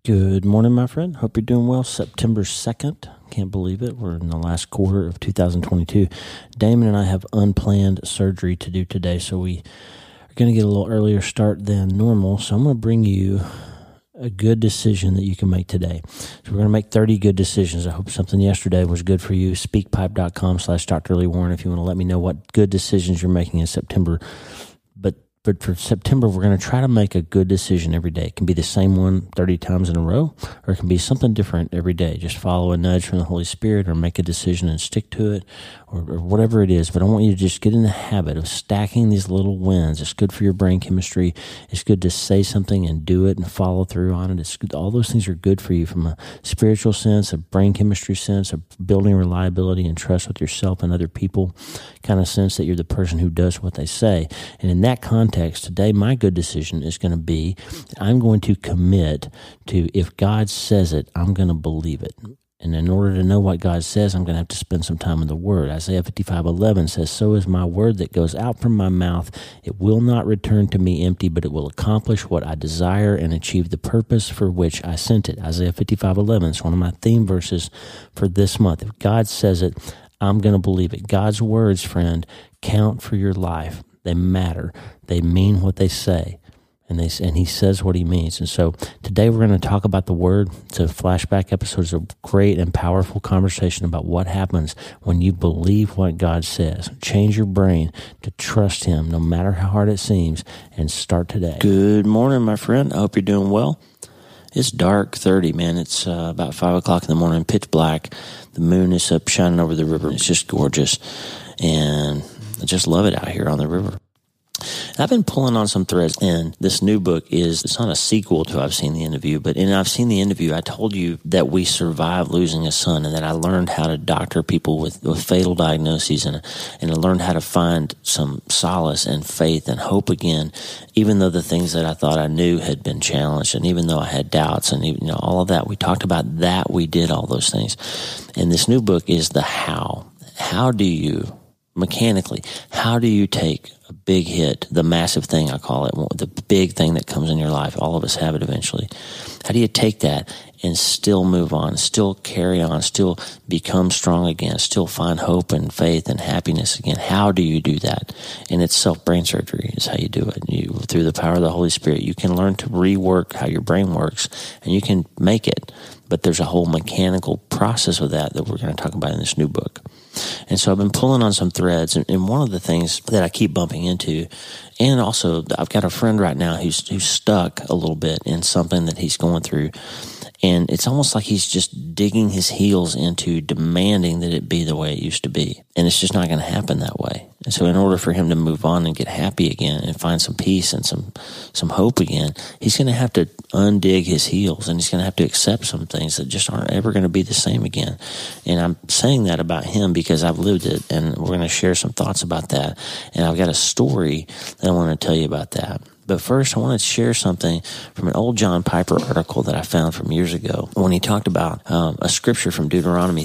Good morning, my friend. Hope you're doing well. September 2nd. Can't believe it. We're in the last quarter of 2022. Damon and I have unplanned surgery to do today, so we are going to get a little earlier start than normal. So I'm going to bring you a good decision that you can make today. So we're going to make 30 good decisions. I hope something yesterday was good for you. Speakpipe.com/Dr. Lee Warren if you want to let me know what good decisions you're making in September. But for September, we're going to try to make a good decision every day. It can be the same one 30 times in a row, or it can be something different every day. Just follow a nudge from the Holy Spirit or make a decision and stick to it, or whatever it is. But I want you to just get in the habit of stacking these little wins. It's good for your brain chemistry. It's good to say something and do it and follow through on it. It's good. All those things are good for you from a spiritual sense, a brain chemistry sense, a building reliability and trust with yourself and other people kind of sense that you're the person who does what they say. And in that context, today, my good decision is going to be, I'm going to commit to, if God says it, I'm going to believe it. And in order to know what God says, I'm going to have to spend some time in the Word. Isaiah 55:11 says, "So is my word that goes out from my mouth. It will not return to me empty, but it will accomplish what I desire and achieve the purpose for which I sent it." Isaiah 55:11 is one of my theme verses for this month. If God says it, I'm going to believe it. God's words, friend, count for your life. They matter. They mean what they say. And he says what he means. And so today we're going to talk about the Word. It's a flashback episode. It's a great and powerful conversation about what happens when you believe what God says. Change your brain to trust Him no matter how hard it seems, and start today. Good morning, my friend. I hope you're doing well. It's dark 30, man. It's about 5 o'clock in the morning, pitch black. The moon is up shining over the river. It's just gorgeous. And I just love it out here on the river. I've been pulling on some threads, and this new book it's not a sequel to I've Seen the Interview, but in I've Seen the Interview, I told you that we survived losing a son and that I learned how to doctor people with fatal diagnoses and I learned how to find some solace and faith and hope again, even though the things that I thought I knew had been challenged and even though I had doubts and even all of that. We talked about that. We did all those things. And this new book is the how. How do you... mechanically, how do you take a big hit, the massive thing, I call it, the big thing that comes in your life? All of us have it eventually. How do you take that and still move on, still carry on, still become strong again, still find hope and faith and happiness again? How do you do that? And it's self-brain surgery is how you do it. Through the power of the Holy Spirit, you can learn to rework how your brain works, and you can make it. But there's a whole mechanical process of that we're going to talk about in this new book. And so I've been pulling on some threads, and one of the things that I keep bumping into, and also I've got a friend right now who's stuck a little bit in something that he's going through, and it's almost like he's just digging his heels into demanding that it be the way it used to be, and it's just not going to happen that way. And so in order for him to move on and get happy again and find some peace and some hope again, he's going to have to undig his heels, and he's going to have to accept some things that just aren't ever going to be the same again. And I'm saying that about him because I've lived it, and we're going to share some thoughts about that. And I've got a story that I want to tell you about that. But first, I want to share something from an old John Piper article that I found from years ago when he talked about a scripture from Deuteronomy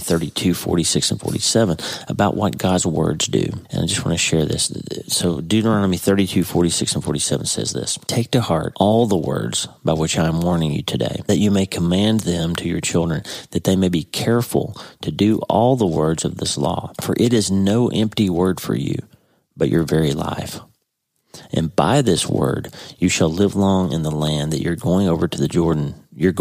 32:46 and 47 about what God's words do. And I just want to share this. So Deuteronomy 32:46 and 47 says this: "Take to heart all the words by which I am warning you today, that you may command them to your children, that they may be careful to do all the words of this law. For it is no empty word for you, but your very life. And by this word you shall live long in the land that you're going over the Jordan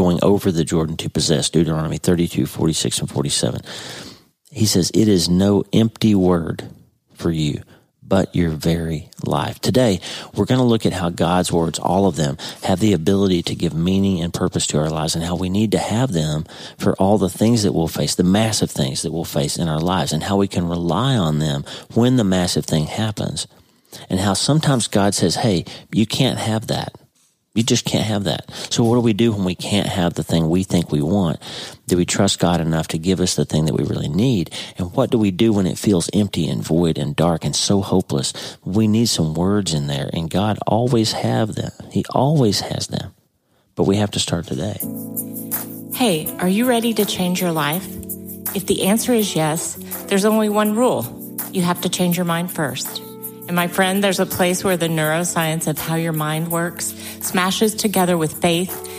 to possess." Deuteronomy 32:46 and 47. He says, it is no empty word for you, but your very life. Today, we're going to look at how God's words, all of them, have the ability to give meaning and purpose to our lives, and how we need to have them for all the things that we'll face, the massive things that we'll face in our lives, and how we can rely on them when the massive thing happens. And how sometimes God says, hey, you can't have that. You just can't have that. So what do we do when we can't have the thing we think we want? Do we trust God enough to give us the thing that we really need? And what do we do when it feels empty and void and dark and so hopeless? We need some words in there, and God always has them. He always has them. But we have to start today. Hey, are you ready to change your life? If the answer is yes, there's only one rule. You have to change your mind first. And my friend, there's a place where the neuroscience of how your mind works smashes together with faith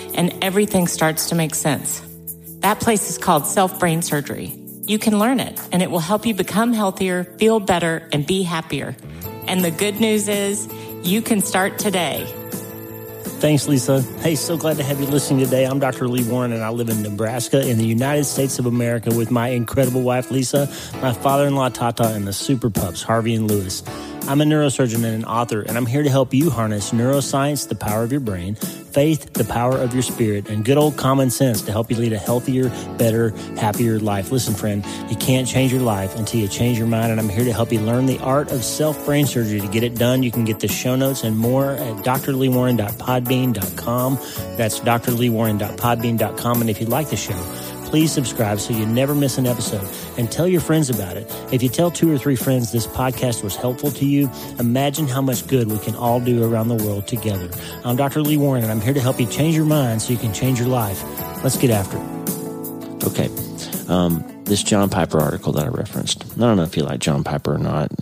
and everything starts to make sense. That place is called Self-Brain Surgery. You can learn it, and it will help you become healthier, feel better, and be happier. And the good news is, you can start today. Thanks, Lisa. Hey, so glad to have you listening today. I'm Dr. Lee Warren, and I live in Nebraska in the United States of America with my incredible wife, Lisa, my father-in-law, Tata, and the super pups, Harvey and Lewis. I'm a neurosurgeon and an author, and I'm here to help you harness neuroscience, the power of your brain, faith, the power of your spirit, and good old common sense to help you lead a healthier, better, happier life. Listen, friend, you can't change your life until you change your mind, and I'm here to help you learn the art of self-brain surgery. To get it done, you can get the show notes and more at drleewarren.podbean.com. That's drleewarren.podbean.com, and if you like the show, please subscribe so you never miss an episode, and tell your friends about it. If you tell 2 or 3 friends this podcast was helpful to you, imagine how much good we can all do around the world together. I'm Dr. Lee Warren, and I'm here to help you change your mind so you can change your life. Let's get after it. Okay, this John Piper article that I referenced, I don't know if you like John Piper or not.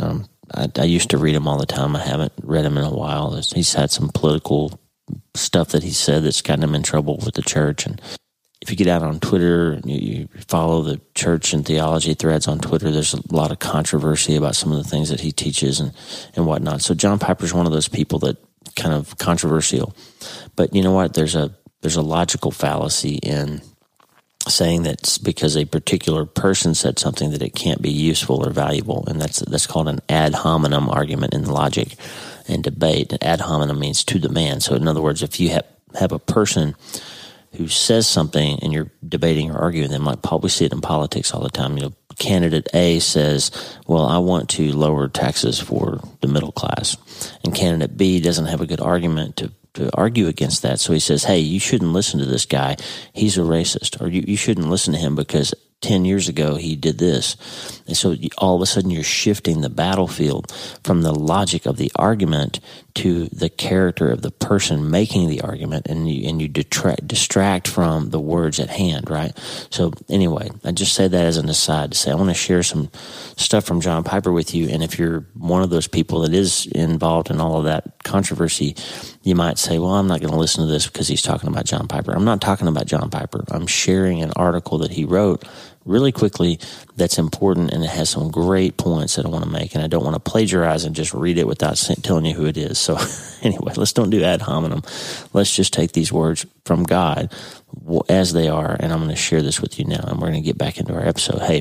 I used to read him all the time. I haven't read him in a while. He's had some political stuff that he said that's gotten him in trouble with the church, and if you get out on Twitter and you follow the church and theology threads on Twitter, there's a lot of controversy about some of the things that he teaches and whatnot. So John Piper's one of those people that kind of controversial. But you know what? There's a logical fallacy in saying that because a particular person said something that it can't be useful or valuable, and that's called an ad hominem argument in logic and debate. And ad hominem means to the man. So in other words, if you have a person who says something and you're debating or arguing them, like we see it in politics all the time. You know, candidate A says, well, I want to lower taxes for the middle class. And candidate B doesn't have a good argument to argue against that. So he says, hey, you shouldn't listen to this guy. He's a racist. Or you shouldn't listen to him because 10 years ago he did this. And so all of a sudden you're shifting the battlefield from the logic of the argument to the character of the person making the argument, and you distract from the words at hand, right? So anyway, I just say that as an aside to say I want to share some stuff from John Piper with you, and if you're one of those people that is involved in all of that controversy, you might say, well, I'm not going to listen to this because he's talking about John Piper. I'm not talking about John Piper. I'm sharing an article that he wrote really quickly that's important, and it has some great points that I want to make, and I don't want to plagiarize and just read it without telling you who it is. So anyway, let's don't do ad hominem. Let's just take these words from God as they are, and I'm going to share this with you now, and we're going to get back into our episode. Hey,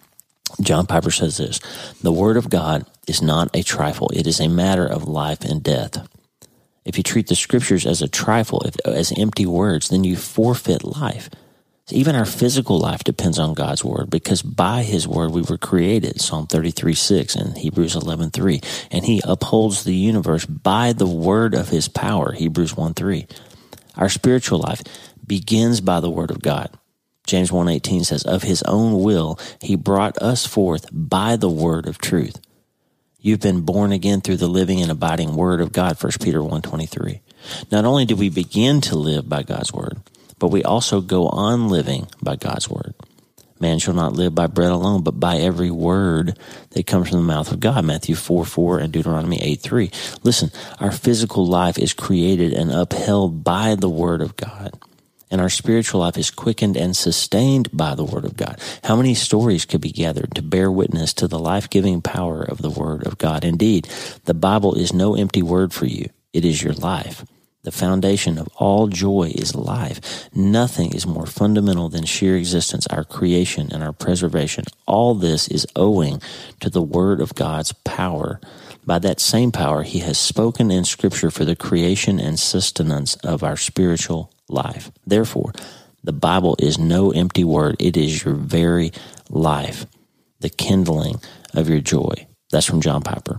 John Piper says this: the Word of God is not a trifle. It is a matter of life and death. If you treat the Scriptures as a trifle, as empty words, then you forfeit life. Even our physical life depends on God's Word, because by His Word we were created, Psalm 33:6 and Hebrews 11:3. And He upholds the universe by the word of His power, Hebrews 1:3. Our spiritual life begins by the Word of God. James 1:18 says, of His own will He brought us forth by the word of truth. You've been born again through the living and abiding Word of God, 1 Peter 1:23. Not only do we begin to live by God's Word, but we also go on living by God's Word. Man shall not live by bread alone, but by every word that comes from the mouth of God, Matthew 4:4 and Deuteronomy 8:3. Listen, our physical life is created and upheld by the Word of God, and our spiritual life is quickened and sustained by the Word of God. How many stories could be gathered to bear witness to the life-giving power of the Word of God? Indeed, the Bible is no empty word for you. It is your life. The foundation of all joy is life. Nothing is more fundamental than sheer existence, our creation, and our preservation. All this is owing to the Word of God's power. By that same power, He has spoken in Scripture for the creation and sustenance of our spiritual life. Therefore, the Bible is no empty word. It is your very life, the kindling of your joy. That's from John Piper.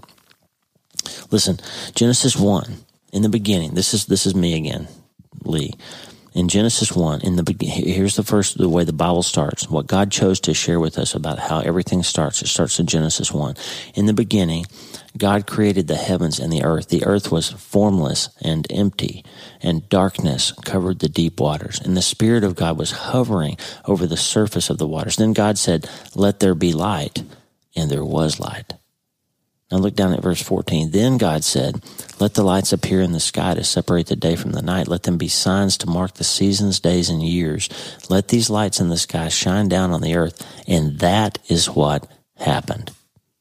Listen, Genesis 1. In the beginning, this is me again, Lee. In Genesis 1, here's the way the Bible starts. What God chose to share with us about how everything starts. It starts in Genesis 1. In the beginning, God created the heavens and the earth. The earth was formless and empty, and darkness covered the deep waters. And the Spirit of God was hovering over the surface of the waters. Then God said, "Let there be light," and there was light. Now look down at verse 14. Then God said, let the lights appear in the sky to separate the day from the night. Let them be signs to mark the seasons, days, and years. Let these lights in the sky shine down on the earth. And that is what happened.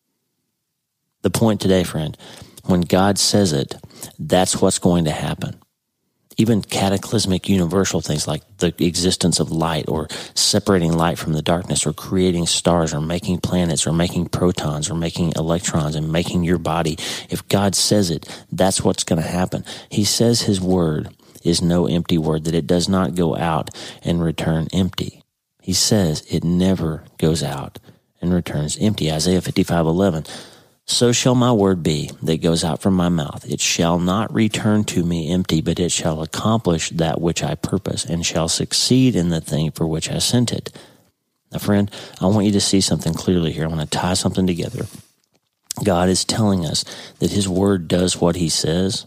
The point today, friend, when God says it, that's what's going to happen. Even cataclysmic universal things like the existence of light or separating light from the darkness or creating stars or making planets or making protons or making electrons and making your body. If God says it, that's what's going to happen. He says his word is no empty word, that it does not go out and return empty. He says it never goes out and returns empty. Isaiah 55:11. So shall my word be that goes out from my mouth. It shall not return to me empty, but it shall accomplish that which I purpose and shall succeed in the thing for which I sent it. Now, friend, I want you to see something clearly here. I want to tie something together. God is telling us that his word does what he says,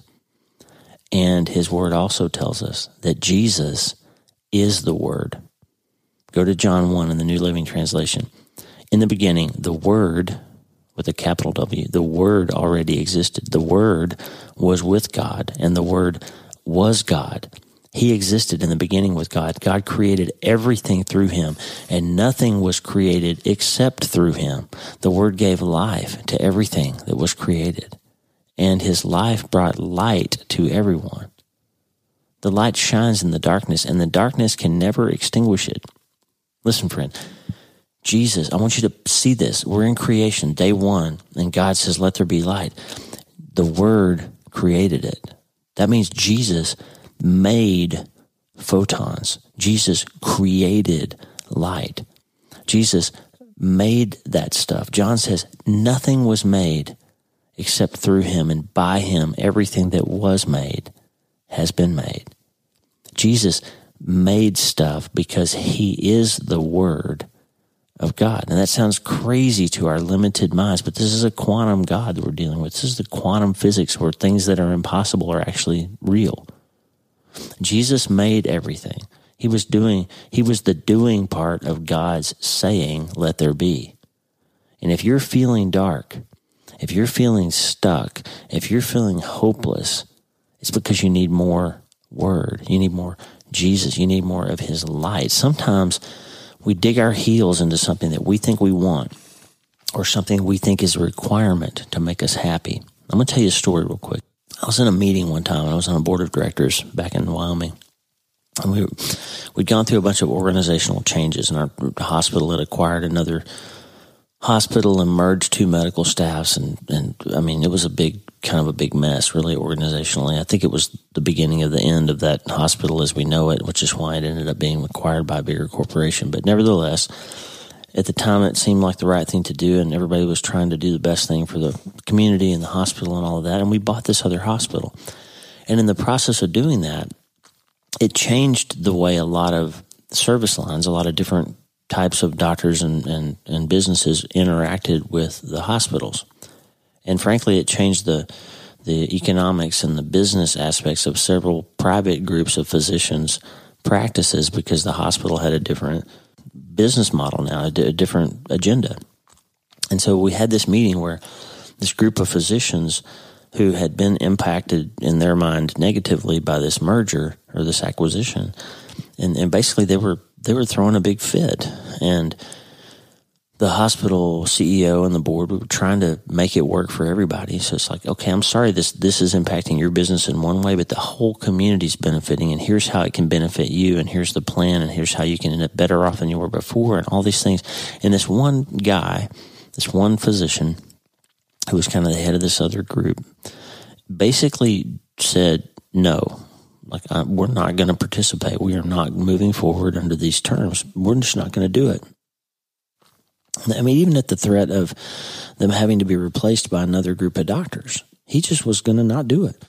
and his word also tells us that Jesus is the word. Go to John 1 in the New Living Translation. In the beginning, the word, with a capital W, the Word already existed. The Word was with God, and the Word was God. He existed in the beginning with God. God created everything through him, and nothing was created except through him. The Word gave life to everything that was created, and his life brought light to everyone. The light shines in the darkness, and the darkness can never extinguish it. Listen, friend. Jesus, I want you to see this. We're in creation, day one, and God says, let there be light. The Word created it. That means Jesus made photons. Jesus created light. Jesus made that stuff. John says nothing was made except through him, and by him, everything that was made has been made. Jesus made stuff because he is the Word of God. And that sounds crazy to our limited minds, but this is a quantum God that we're dealing with. This is the quantum physics where things that are impossible are actually real. Jesus made everything. He was the doing part of God's saying, let there be. And if you're feeling dark, if you're feeling stuck, if you're feeling hopeless, it's because you need more Word. You need more Jesus. You need more of his light. Sometimes we dig our heels into something that we think we want or something we think is a requirement to make us happy. I'm going to tell you a story real quick. I was in a meeting one time, and I was on a board of directors back in Wyoming. And we'd gone through a bunch of organizational changes, and our hospital had acquired another hospital and merged two medical staffs. And I mean, it was a big mess, really, organizationally. I think it was the beginning of the end of that hospital as we know it, which is why it ended up being acquired by a bigger corporation. But nevertheless, at the time, it seemed like the right thing to do, and everybody was trying to do the best thing for the community and the hospital and all of that. And we bought this other hospital. And in the process of doing that, it changed the way a lot of service lines, a lot of different types of doctors and businesses interacted with the hospitals. And frankly, it changed the economics and the business aspects of several private groups of physicians' practices because the hospital had a different business model now, a different agenda. And so we had this meeting where this group of physicians who had been impacted in their mind negatively by this merger or this acquisition, and basically they were throwing a big fit. And the hospital CEO and the board, we were trying to make it work for everybody. So it's like, okay, I'm sorry this is impacting your business in one way, but the whole community's benefiting, and here's how it can benefit you, and here's the plan, and here's how you can end up better off than you were before, and all these things. And this one guy, this one physician, who was kind of the head of this other group, basically said, no, we're not going to participate. We are not moving forward under these terms. We're just not going to do it. I mean, even at the threat of them having to be replaced by another group of doctors, he just was going to not do it.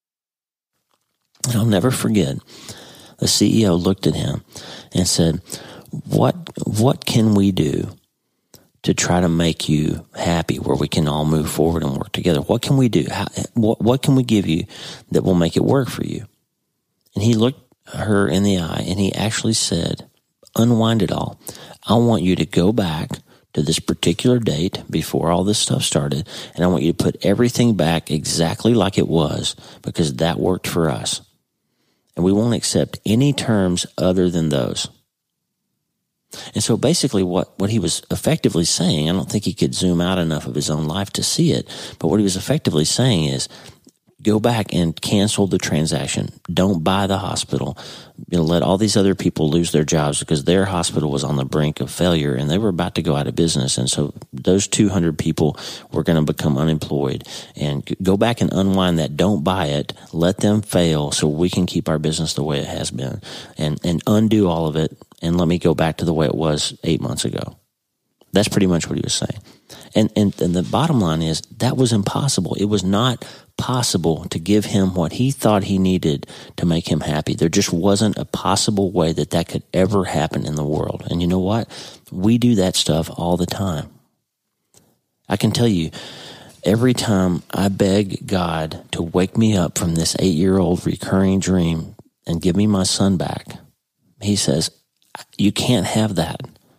And I'll never forget, the CEO looked at him and said, what can we do to try to make you happy where we can all move forward and work together? What can we do? What can we give you that will make it work for you? And he looked her in the eye and he actually said, unwind it all. I want you to go back to this particular date before all this stuff started, and I want you to put everything back exactly like it was, because that worked for us. And we won't accept any terms other than those. And so basically what he was effectively saying, I don't think he could zoom out enough of his own life to see it, but what he was effectively saying is, go back and cancel the transaction. Don't buy the hospital. Let all these other people lose their jobs because their hospital was on the brink of failure and they were about to go out of business. And so those 200 people were going to become unemployed. And go back and unwind that. Don't buy it. Let them fail so we can keep our business the way it has been. And undo all of it. And let me go back to the way it was 8 months ago. That's pretty much what he was saying. And the bottom line is that was impossible. It was not possible to give him what he thought he needed to make him happy. There just wasn't a possible way that could ever happen in the world. And you know what? We do that stuff all the time. I can tell you, every time I beg God to wake me up from this 8-year-old recurring dream and give me my son back, he says, you can't have that.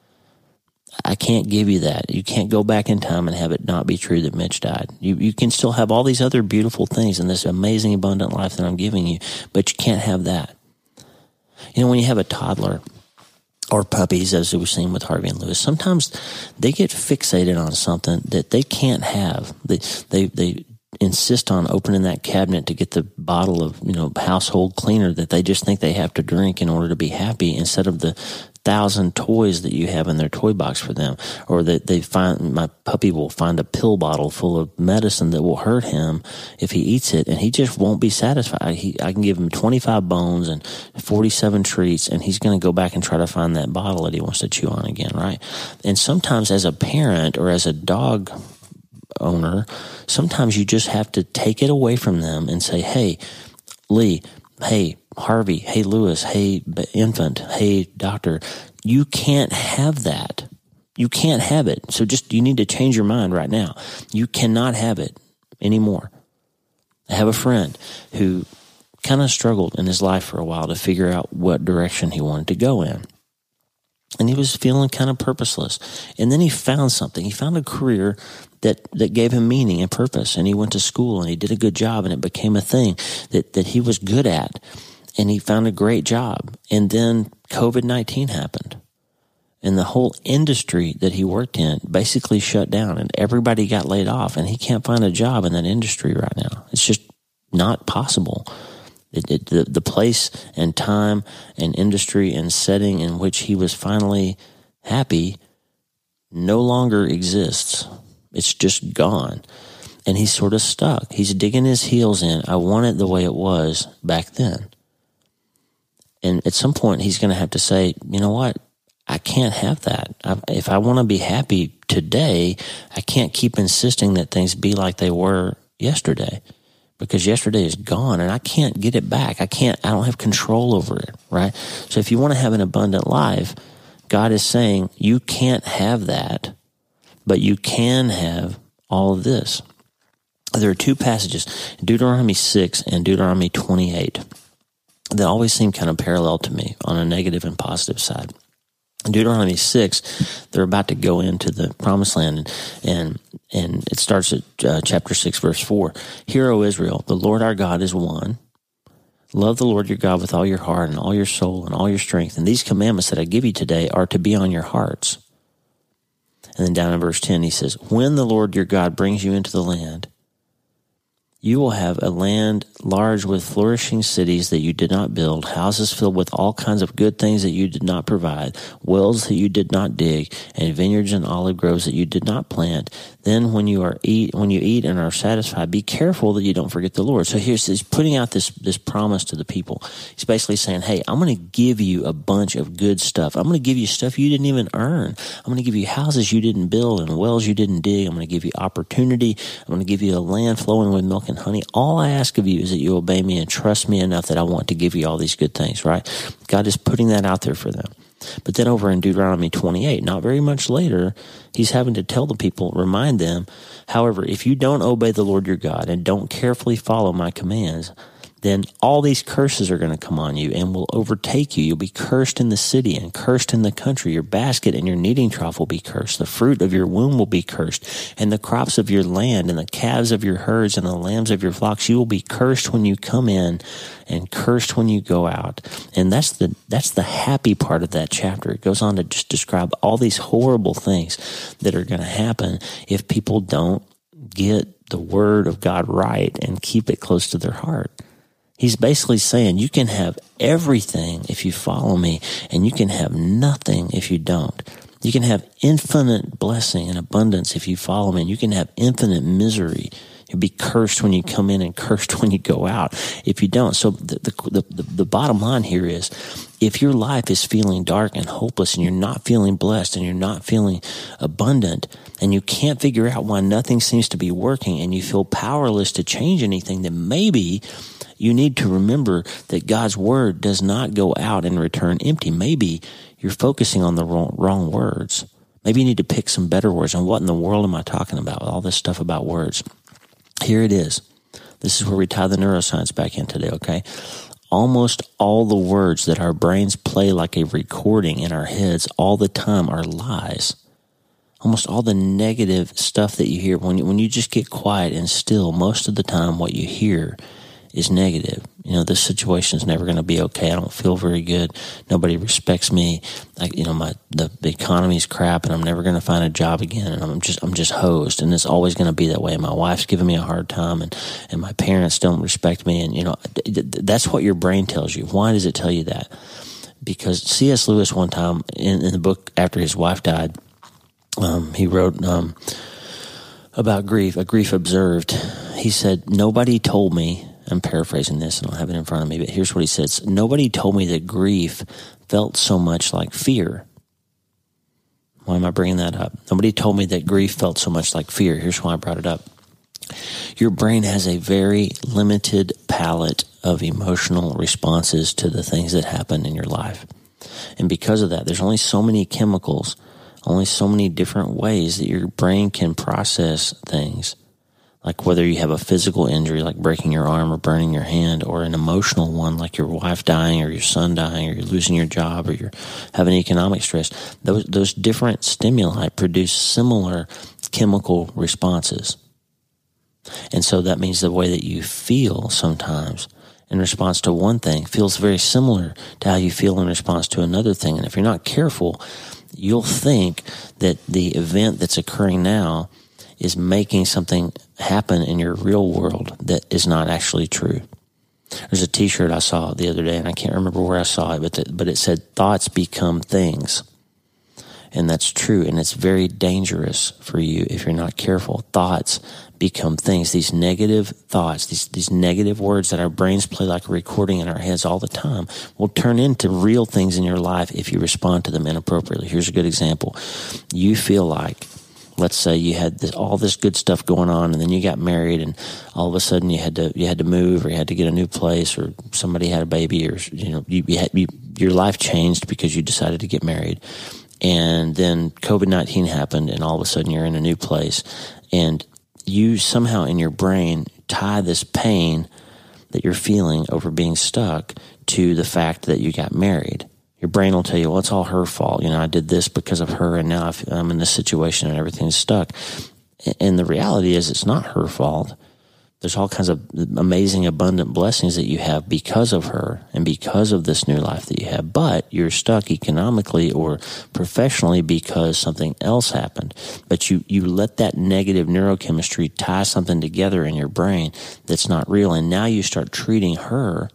I can't give you that. You can't go back in time and have it not be true that Mitch died. You can still have all these other beautiful things in this amazing, abundant life that I'm giving you, but you can't have that. You know, when you have a toddler or puppies, as we were seeing with Harvey and Lewis, sometimes they get fixated on something that they can't have. They insist on opening that cabinet to get the bottle of, household cleaner that they just think they have to drink in order to be happy, instead of the 1,000 toys that you have in their toy box for them. Or that my puppy will find a pill bottle full of medicine that will hurt him if he eats it, and he just won't be satisfied. I can give him 25 bones and 47 treats, and he's going to go back and try to find that bottle that he wants to chew on again, right? And sometimes as a parent or as a dog owner, sometimes you just have to take it away from them and say, hey, Lee, hey, Harvey, hey, Lewis, hey, infant, hey, doctor, you can't have that. You can't have it. So you need to change your mind right now. You cannot have it anymore. I have a friend who kind of struggled in his life for a while to figure out what direction he wanted to go in. And he was feeling kind of purposeless. And then he found something. He found a career that gave him meaning and purpose. And he went to school and he did a good job, and it became a thing that he was good at. And he found a great job. And then COVID-19 happened. And the whole industry that he worked in basically shut down, and everybody got laid off, and he can't find a job in that industry right now. It's just not possible. The place and time and industry and setting in which he was finally happy no longer exists. It's just gone. And he's sort of stuck. He's digging his heels in. I want it the way it was back then. And at some point, he's going to have to say, you know what? I can't have that. If I want to be happy today, I can't keep insisting that things be like they were yesterday. Because yesterday is gone and I can't get it back. I don't have control over it, right? So if you want to have an abundant life, God is saying you can't have that, but you can have all of this. There are two passages, Deuteronomy 6 and Deuteronomy 28, that always seem kind of parallel to me on a negative and positive side. In Deuteronomy 6, they're about to go into the promised land, and it starts at chapter 6, verse 4. Hear, O Israel, the Lord our God is one. Love the Lord your God with all your heart and all your soul and all your strength. And these commandments that I give you today are to be on your hearts. And then down in verse 10, he says, when the Lord your God brings you into the land, you will have a land large with flourishing cities that you did not build, houses filled with all kinds of good things that you did not provide, wells that you did not dig, and vineyards and olive groves that you did not plant. Then when you eat and are satisfied, be careful that you don't forget the Lord. So he's putting out this promise to the people. He's basically saying, hey, I'm going to give you a bunch of good stuff. I'm going to give you stuff you didn't even earn. I'm going to give you houses you didn't build and wells you didn't dig. I'm going to give you opportunity. I'm going to give you a land flowing with milk and honey. All I ask of you is that you obey me and trust me enough that I want to give you all these good things, right? God is putting that out there for them. But then over in Deuteronomy 28, not very much later, he's having to tell the people, remind them, however, if you don't obey the Lord your God and don't carefully follow my commands, then all these curses are going to come on you and will overtake you. You'll be cursed in the city and cursed in the country. Your basket and your kneading trough will be cursed. The fruit of your womb will be cursed, and the crops of your land and the calves of your herds and the lambs of your flocks. You will be cursed when you come in and cursed when you go out. And that's the happy part of that chapter. It goes on to just describe all these horrible things that are going to happen if people don't get the word of God right and keep it close to their heart. He's basically saying you can have everything if you follow me, and you can have nothing if you don't. You can have infinite blessing and abundance if you follow me, and you can have infinite misery. You'll be cursed when you come in and cursed when you go out if you don't. So the bottom line here is, if your life is feeling dark and hopeless and you're not feeling blessed and you're not feeling abundant and you can't figure out why nothing seems to be working and you feel powerless to change anything, then maybe you need to remember that God's word does not go out and return empty. Maybe you're focusing on the wrong words. Maybe you need to pick some better words. And what in the world am I talking about? All this stuff about words. Here it is. This is where we tie the neuroscience back in today, okay? Almost all the words that our brains play like a recording in our heads all the time are lies. Almost all the negative stuff that you hear, when you just get quiet and still, most of the time what you hear is negative. This situation is never going to be okay. I don't feel very good. Nobody respects me. The economy's crap, and I'm never going to find a job again. And I'm just hosed, and it's always going to be that way. My wife's giving me a hard time, and my parents don't respect me. And that's what your brain tells you. Why does it tell you that? Because C.S. Lewis one time in the book after his wife died, he wrote about grief, a grief observed. He said, "Nobody told me." I'm paraphrasing this, and I'll have it in front of me, but here's what he says. "Nobody told me that grief felt so much like fear." Why am I bringing that up? Nobody told me that grief felt so much like fear. Here's why I brought it up. Your brain has a very limited palette of emotional responses to the things that happen in your life. And because of that, there's only so many chemicals, only so many different ways that your brain can process things. Like whether you have a physical injury like breaking your arm or burning your hand, or an emotional one like your wife dying or your son dying or you're losing your job or you're having economic stress, those different stimuli produce similar chemical responses. And so that means the way that you feel sometimes in response to one thing feels very similar to how you feel in response to another thing. And if you're not careful, you'll think that the event that's occurring now is making something happen in your real world that is not actually true. There's a t-shirt I saw the other day, and I can't remember where I saw it, but it said, "Thoughts become things." And that's true, and it's very dangerous for you if you're not careful. Thoughts become things. These negative thoughts, these negative words that our brains play like a recording in our heads all the time will turn into real things in your life if you respond to them inappropriately. Here's a good example. You feel like, let's say you had all this good stuff going on, and then you got married, and all of a sudden you had to move, or you had to get a new place, or somebody had a baby, or your life changed because you decided to get married, and then COVID-19 happened, and all of a sudden you're in a new place, and you somehow in your brain tie this pain that you're feeling over being stuck to the fact that you got married. Your brain will tell you, well, it's all her fault. I did this because of her, and now I'm in this situation and everything's stuck. And the reality is it's not her fault. There's all kinds of amazing, abundant blessings that you have because of her and because of this new life that you have. But you're stuck economically or professionally because something else happened. But you let that negative neurochemistry tie something together in your brain that's not real. And now you start treating her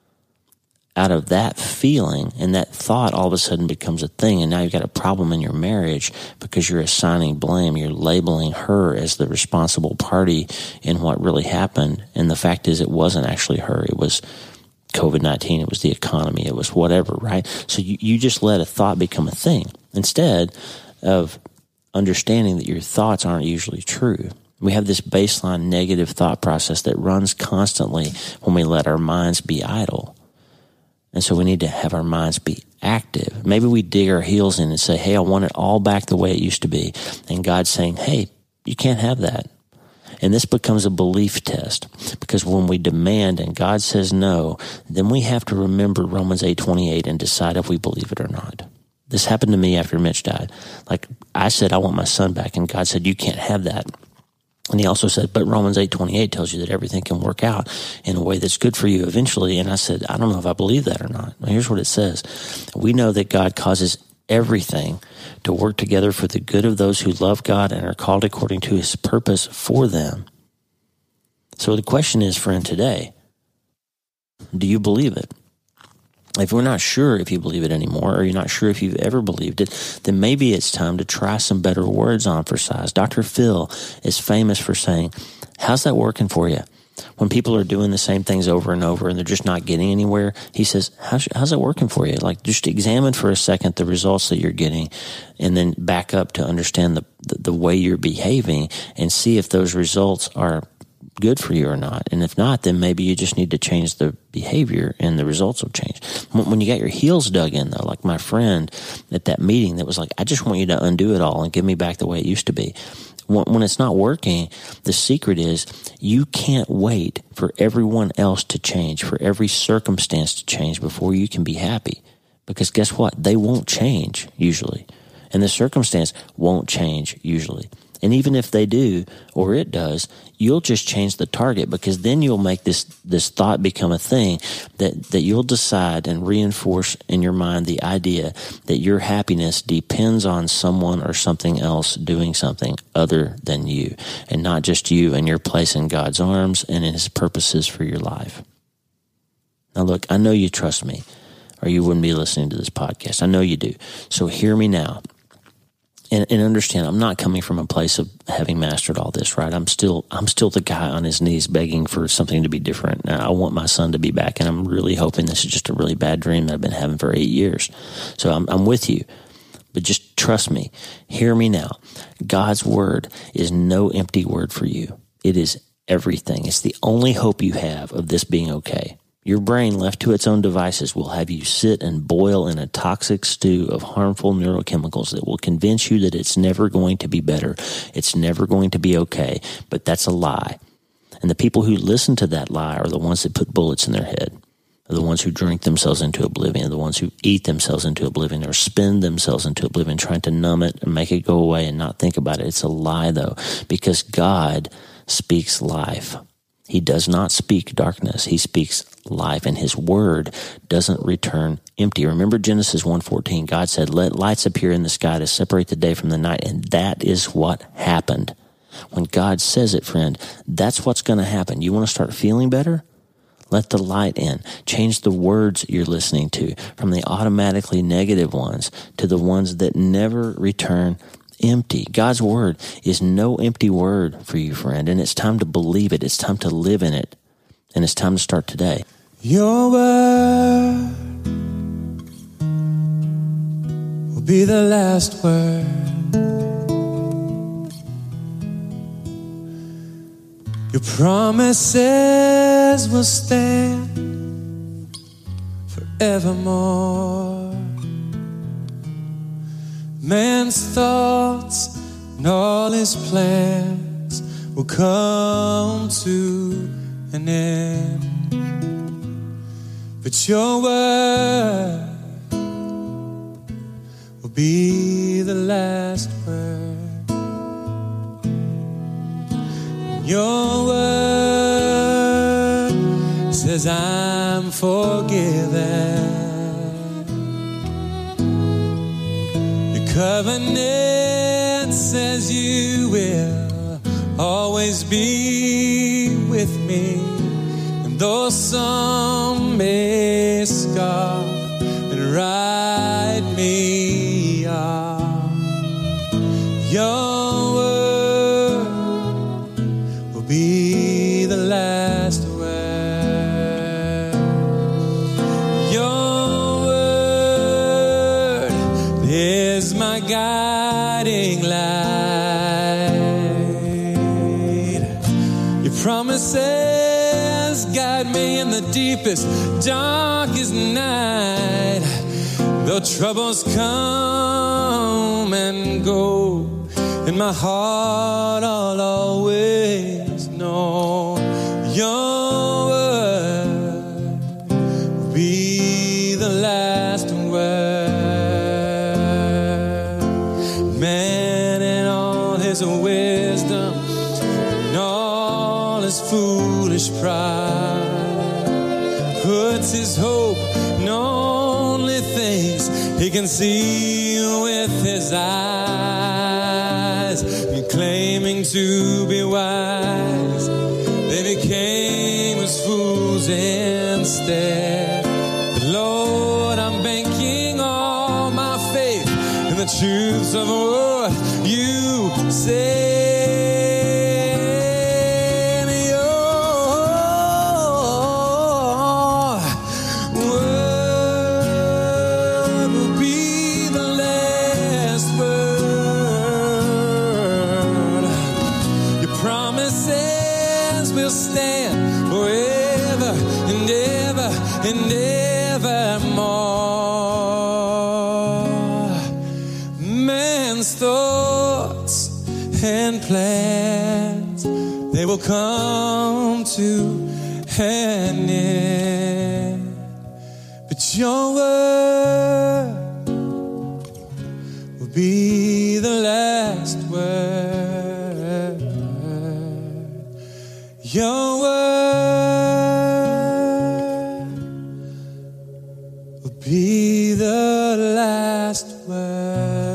out of that feeling, and that thought all of a sudden becomes a thing, and now you've got a problem in your marriage because you're assigning blame. You're labeling her as the responsible party in what really happened, and the fact is it wasn't actually her. It was COVID-19. It was the economy. It was whatever, right? So you just let a thought become a thing instead of understanding that your thoughts aren't usually true. We have this baseline negative thought process that runs constantly when we let our minds be idle. And so we need to have our minds be active. Maybe we dig our heels in and say, hey, I want it all back the way it used to be. And God's saying, hey, you can't have that. And this becomes a belief test, because when we demand and God says no, then we have to remember Romans 8:28 and decide if we believe it or not. This happened to me after Mitch died. Like, I said, I want my son back, and God said, you can't have that. And he also said, but Romans 8:28 tells you that everything can work out in a way that's good for you eventually. And I said, I don't know if I believe that or not. Now, here's what it says. We know that God causes everything to work together for the good of those who love God and are called according to his purpose for them. So the question is, friend, today, do you believe it? If we're not sure if you believe it anymore, or you're not sure if you've ever believed it, then maybe it's time to try some better words on for size. Dr. Phil is famous for saying, how's that working for you? When people are doing the same things over and over and they're just not getting anywhere, he says, how's it working for you? Like, just examine for a second the results that you're getting, and then back up to understand the way you're behaving and see if those results are good for you or not. And if not, then maybe you just need to change the behavior and the results will change. When you got your heels dug in, though, like my friend at that meeting that was like, I just want you to undo it all and give me back the way it used to be. When it's not working, the secret is you can't wait for everyone else to change, for every circumstance to change before you can be happy. Because guess what? They won't change usually. And the circumstance won't change usually. And even if they do, or it does, you'll just change the target, because then you'll make this thought become a thing that you'll decide and reinforce in your mind the idea that your happiness depends on someone or something else doing something other than you, and not just you and your place in God's arms and in his purposes for your life. Now look, I know you trust me, or you wouldn't be listening to this podcast. I know you do. So hear me now. And understand, I'm not coming from a place of having mastered all this, right? I'm still the guy on his knees begging for something to be different. Now, I want my son to be back, and I'm really hoping this is just a really bad dream that I've been having for 8 years. So I'm with you, but just trust me. Hear me now. God's word is no empty word for you. It is everything. It's the only hope you have of this being okay. Your brain, left to its own devices, will have you sit and boil in a toxic stew of harmful neurochemicals that will convince you that it's never going to be better. It's never going to be okay. But that's a lie. And the people who listen to that lie are the ones that put bullets in their head, are the ones who drink themselves into oblivion, the ones who eat themselves into oblivion or spin themselves into oblivion, trying to numb it and make it go away and not think about it. It's a lie, though, because God speaks life. He does not speak darkness. He speaks life, and his word doesn't return empty. Remember Genesis 1:14, God said, let lights appear in the sky to separate the day from the night, and that is what happened. When God says it, friend, that's what's going to happen. You want to start feeling better? Let the light in. Change the words you're listening to from the automatically negative ones to the ones that never return empty. God's word is no empty word for you, friend, and it's time to believe it. It's time to live in it, and it's time to start today. Your word will be the last word. Your promises will stand forevermore. Man's thoughts and all his plans will come to an end. But your word will be the last word. Your word says I'm forgiven. Covenant says you will always be with me. And though some may scoff and write me off, your word will be the last word. Your word is my guiding light. Your promises guide me in the deepest, darkest night. Though troubles come and go, in my heart I'll always know your word will be the last word. Man in all his wisdom and all his foolish pride puts his hope in only things he can see with his eyes. And claiming to be wise, they became as fools instead. But Lord, I'm banking all my faith in the truths of what you say. And evermore. Man's thoughts and plans, they will come to an end, but your word will be the last word. Your word be the last word.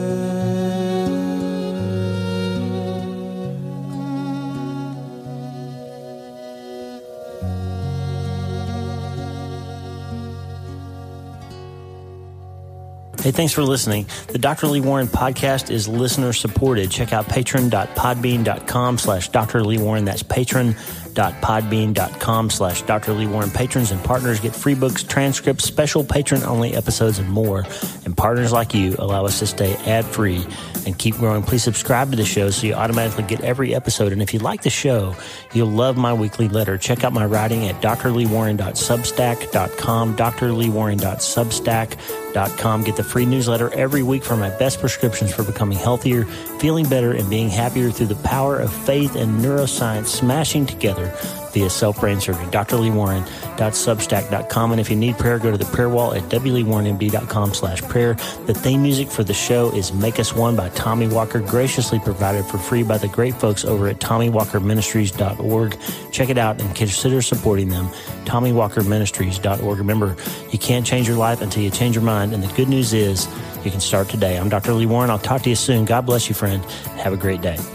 Hey, thanks for listening. The Dr. Lee Warren podcast is listener supported. Check out patron.podbean.com/Dr. Lee Warren. That's patron.podbean.com/Dr. Lee Warren. Patrons and partners get free books, transcripts, special patron-only episodes, and more. And partners like you allow us to stay ad-free and keep growing. Please subscribe to the show so you automatically get every episode. And if you like the show, you'll love my weekly letter. Check out my writing at drleewarren.substack.com, drleewarren.substack.com. Get the free newsletter every week for my best prescriptions for becoming healthier, feeling better, and being happier through the power of faith and neuroscience smashing together via self-brain surgery. drleewarren.substack.com. And if you need prayer, go to the prayer wall at wleewarrenmd.com/prayer. The theme music for the show is Make Us One by Tommy Walker, graciously provided for free by the great folks over at TommyWalkerMinistries.org. Check it out and consider supporting them. TommyWalkerMinistries.org. Remember, you can't change your life until you change your mind. And the good news is you can start today. I'm Dr. Lee Warren. I'll talk to you soon. God bless you, friend. Have a great day.